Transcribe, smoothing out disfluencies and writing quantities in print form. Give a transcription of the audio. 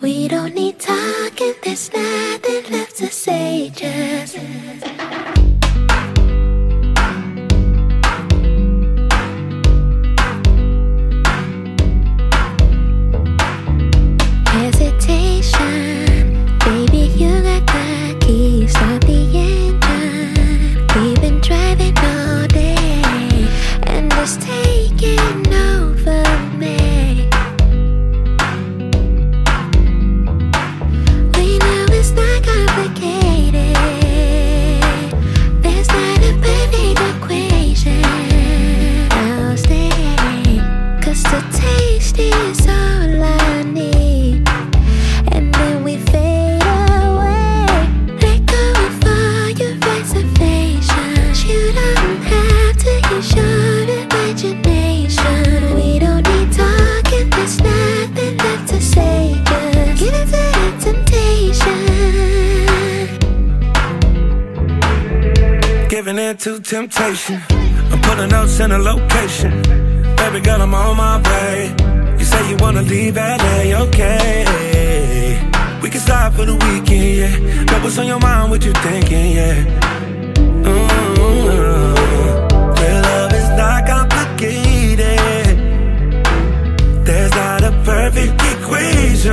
We don't need talking, there's nothing left to say, just hesitation. Baby, you got the key, start the engine. We've been driving all day, and it's taking over me. We know it's not complicated, there's not a perfect equation. I'll stay, 'cause the taste is all I need. And then we fade away. Let go of all your reservations. You don't have to use your imagination. We don't need talking, there's nothing left to say. Just give in to the temptation. Giving in to temptation. I'm putting notes in a location. Baby girl, I'm on my way. You say you wanna leave LA, okay? We can slide for the weekend, yeah. Know what's on your mind, what you thinking, yeah. Real love is not complicated. There's not a perfect equation.